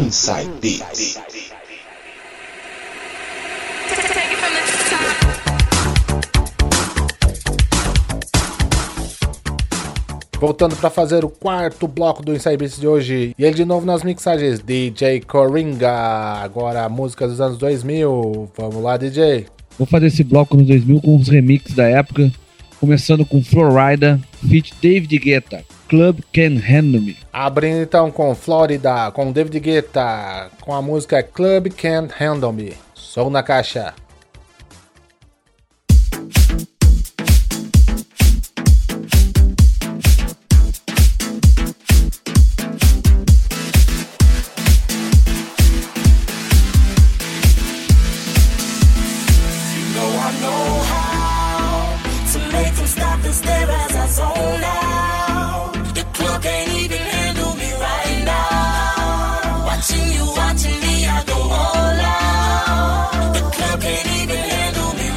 Inside Beats. Voltando para fazer o quarto bloco do Inside Beats de hoje. E ele de novo nas mixagens, DJ Coringa. Agora a música dos anos 2000. Vamos lá, DJ. Vou fazer esse bloco nos 2000 com os remixes da época. Começando com Florida, feat. David Guetta, Club Can't Handle Me. Abrindo então com Florida, com David Guetta, com a música Club Can't Handle Me. Som na caixa. Watching me, I go all out. The club can't even handle me.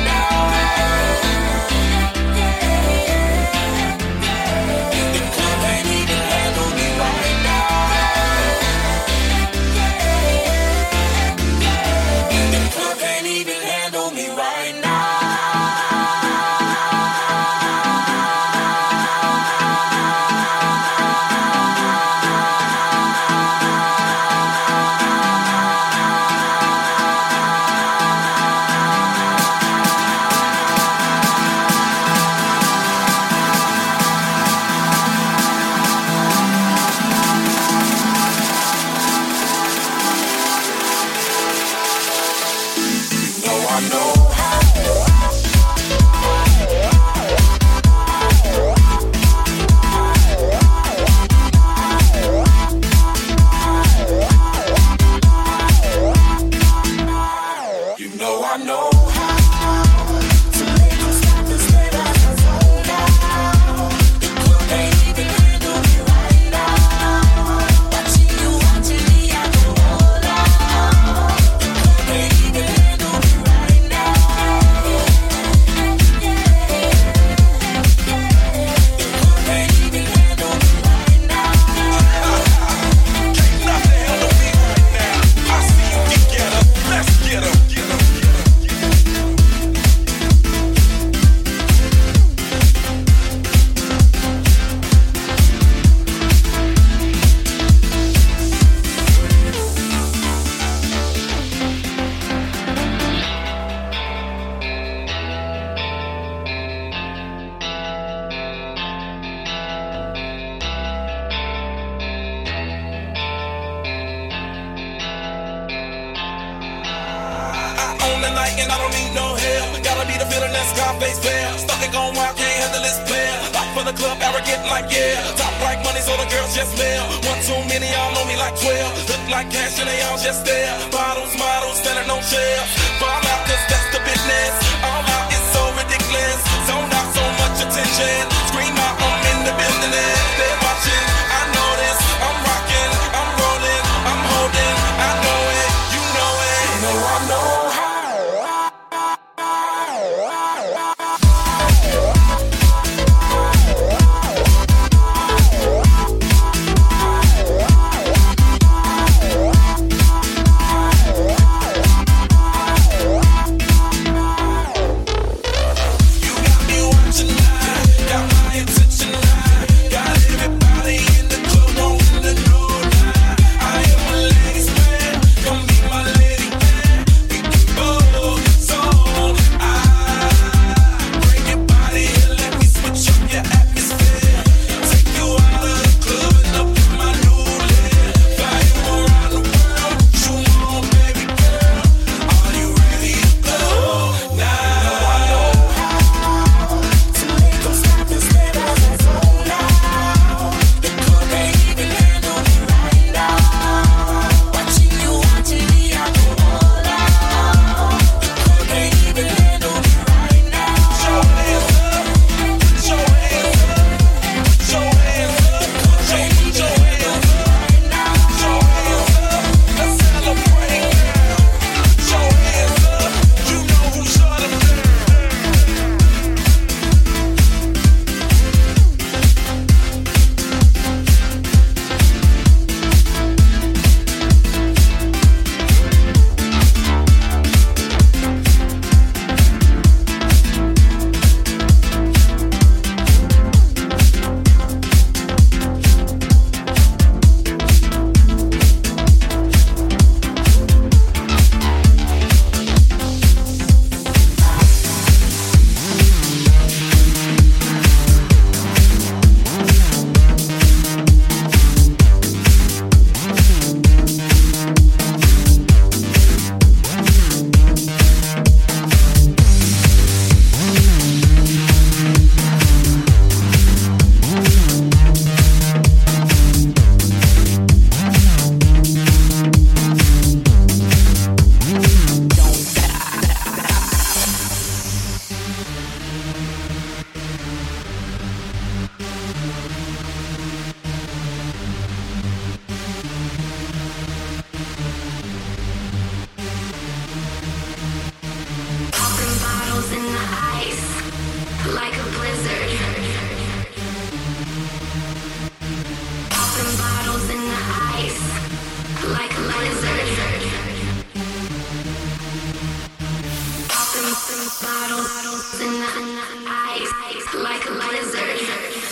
the night and I don't need no help. Gotta be the villain that Scarface fair. Stuck it going wild, can't handle this player. Like for the club, arrogant like yeah. Top like money, so the girls just mail. One too many, y'all know me like 12. Look like cash and they all just there. Bottles, models, standing on shelves. Fall out, cause that's the business. All out is so ridiculous. Zone out, so much attention. Scream out, I'm in the building. They're watching, I know this. I'm rocking, I'm rolling, I'm holding. I know it, you know it. You know I know how. Like a blizzard.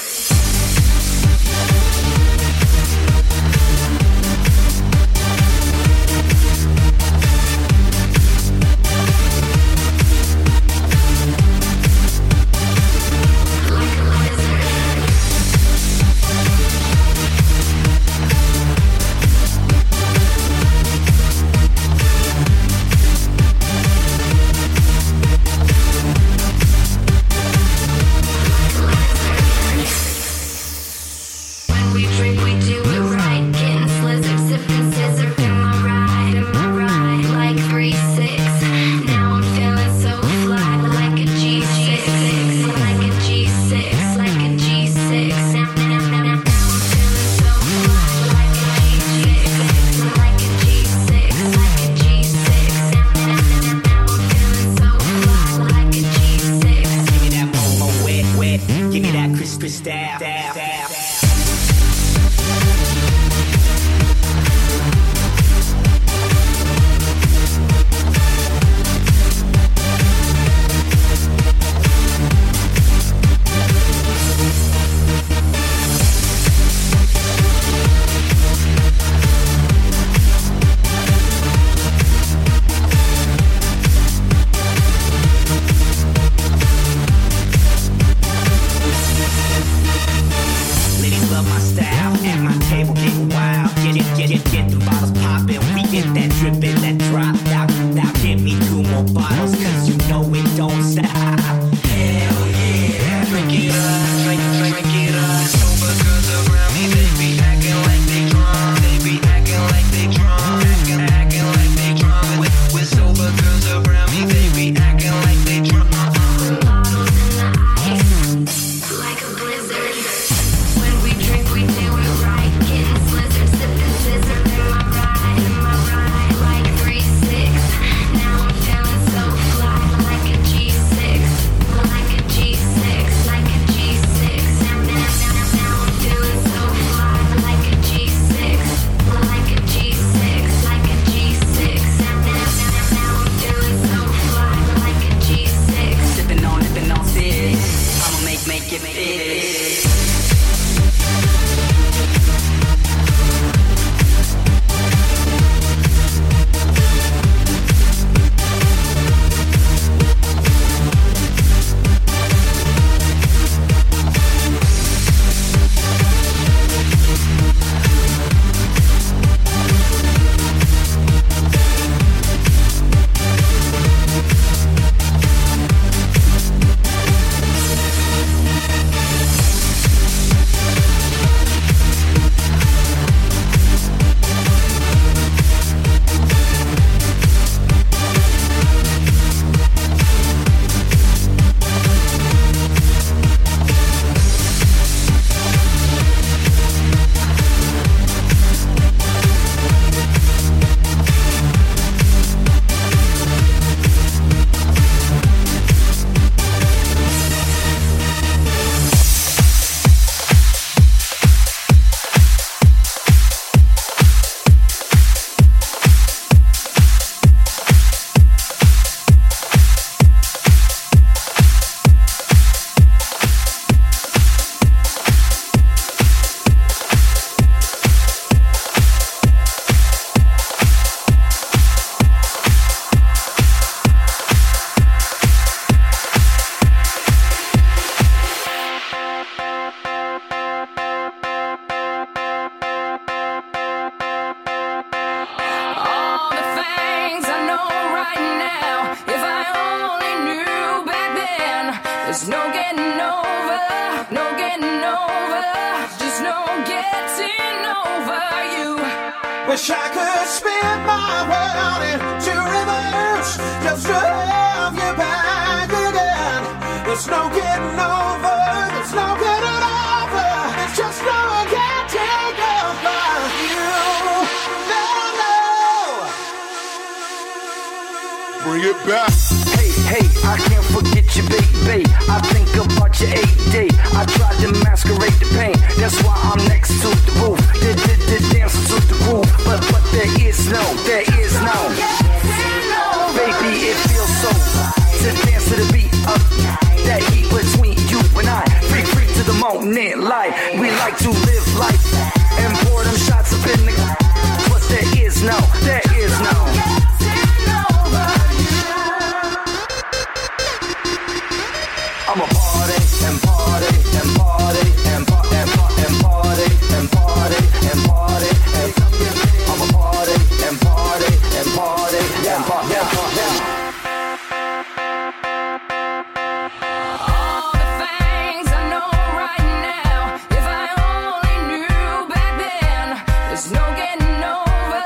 There's no getting over, no getting over, just no getting over you. Wish I could spin my world into reverse just to have you back again. There's no getting over, there's no getting over, it's just no getting over you. No, no. Bring it back. Hey, I can't forget you, baby. I think about your 8-day. I tried to masquerade the pain. That's why I'm next to the roof. Dancing to the groove. But there is no. Baby, it feels so to dance to the beat of like to live life and pour them shots up in the. But there is no. I'm a party and party and party and party and party and party and party and party and I'm a party and party and party and party and party. All the things I know right now, if I only knew back then, there's no getting over,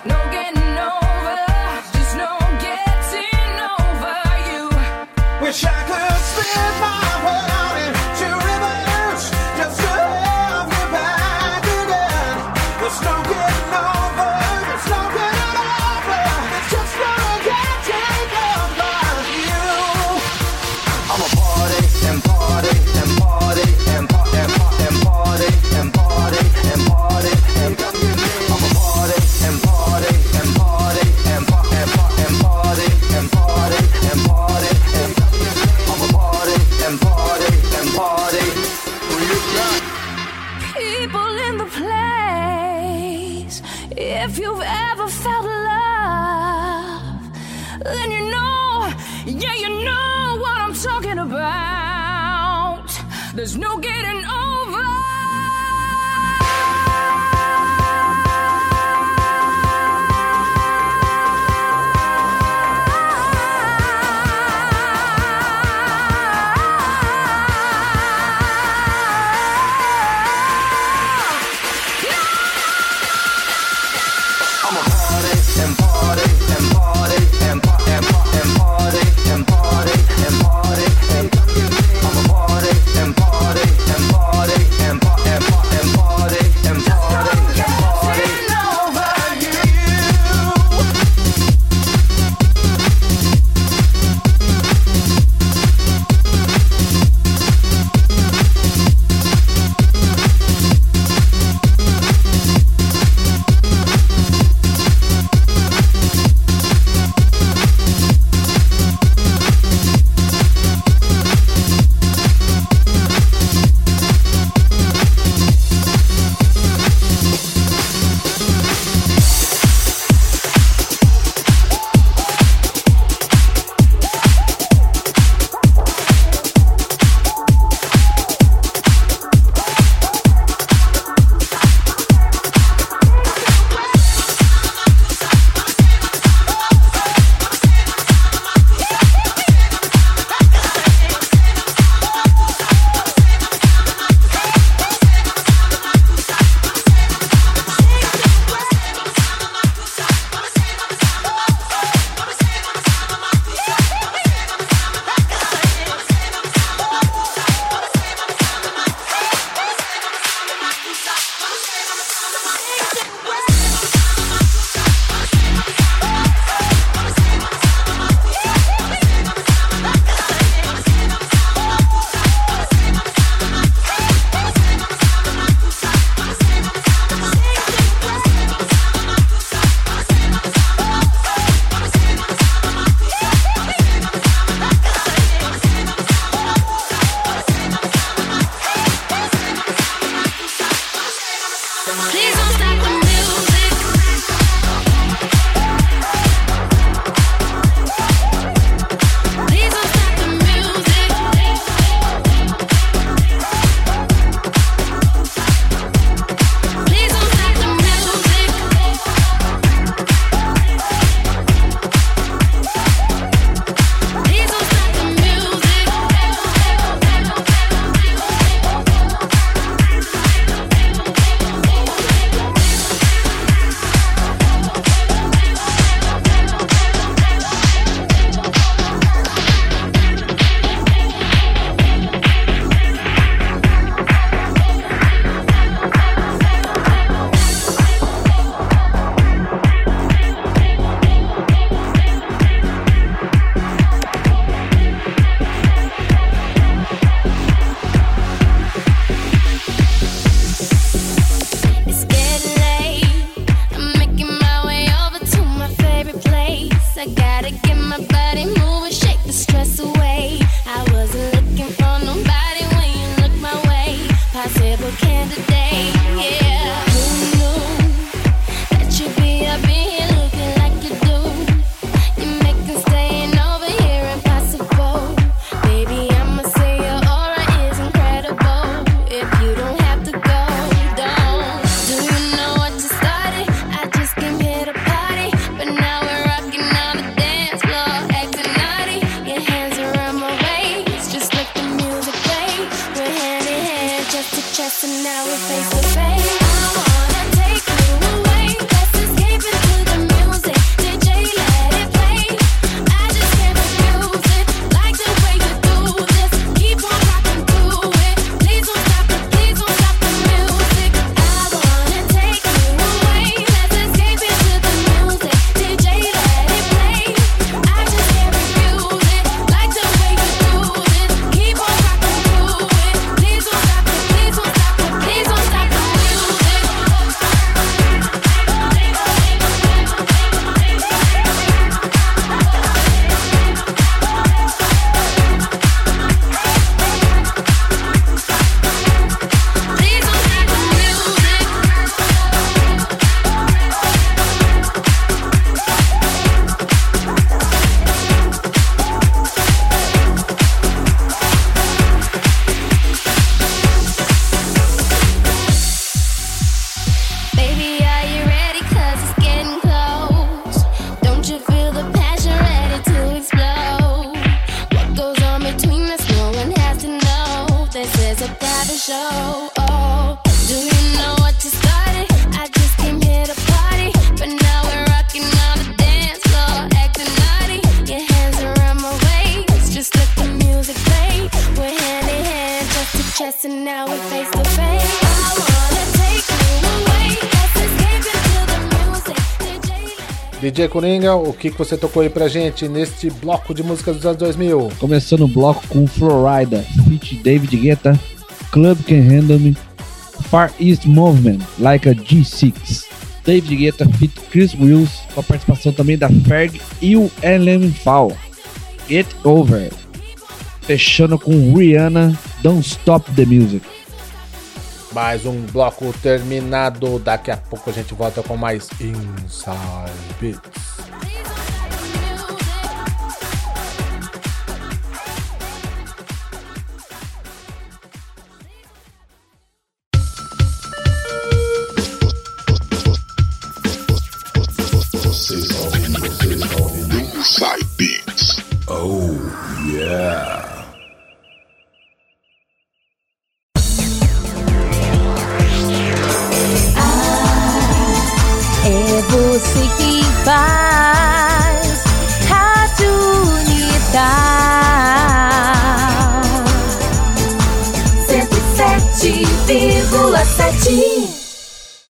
just no getting over you. Wish I could spin my world into reverse just to have you back again. There's no getting over, there's no getting over. It's just no getting over you. I'm a party and party and party and party and party and party and party and party and I'm a party and party and party and party and party and party and party and party and I'm a party and party and party. People in the place, if you've ever felt love, then you know, yeah, you know what I'm talking about. There's no getting over. I'm a party and party and party and party and party and party and party and party and I'm a party and party and party and party now we're face to face. I wanna take you away. Let's escape into the music. DJ, let it play. I just can't refuse it. Like the way you do this. Keep on rocking to it. Please don't stop it. Please don't stop the music. I wanna take you away. Let's escape into the music. DJ, let it play. I just can't refuse it. Like the way you do this. Keep on rocking to it. Please don't stop it. Please don't stop it. Please don't stop the music. Please don't stop the Baby, are you ready? 'Cause it's getting close. Don't you feel the passion ready to explode? What goes on between us, no one has to know. This is a private show. Oh, do you know what you started? I just came here to party, but now we're rocking on the dance floor, acting naughty. Your hands around my waist, just let the music play. We're hand in hand, chest to chest, and now we're face to face. I wanna take you away. Let's escape into the music. DJ Coringa, o que você tocou aí pra gente neste bloco de músicas dos anos 2000? Começando o bloco com Florida, feat David Guetta, Club Can Handle Me, Far East Movement, Like a G6. David Guetta feat Chris Wills, com a participação também da Ferg e o Elemental, Get Over. Fechando com Rihanna, Don't Stop the Music. Mais um bloco terminado. Daqui a pouco a gente volta com mais Inside Beats. Inside Beats. Oh, yeah. É você que faz Rádio Unidade 107,7